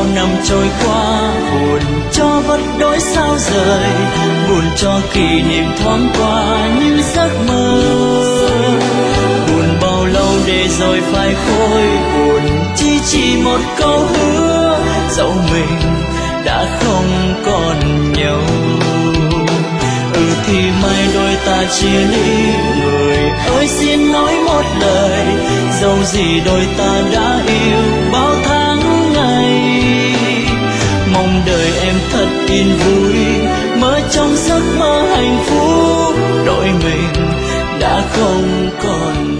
năm trôi qua, buồn cho vất đôi sao rời, buồn cho kỷ niệm thoáng qua những giấc mơ. Buồn bao lâu để rồi phai khôi, buồn chỉ một câu hứa, dẫu mình đã không còn nhau. Thì mai đôi ta chia ly, người ơi xin nói một lời, dẫu gì đôi ta đã yêu bao tháng ngày. Mong đời em thật yên vui, mơ trong giấc mơ hạnh phúc, đôi mình đã không còn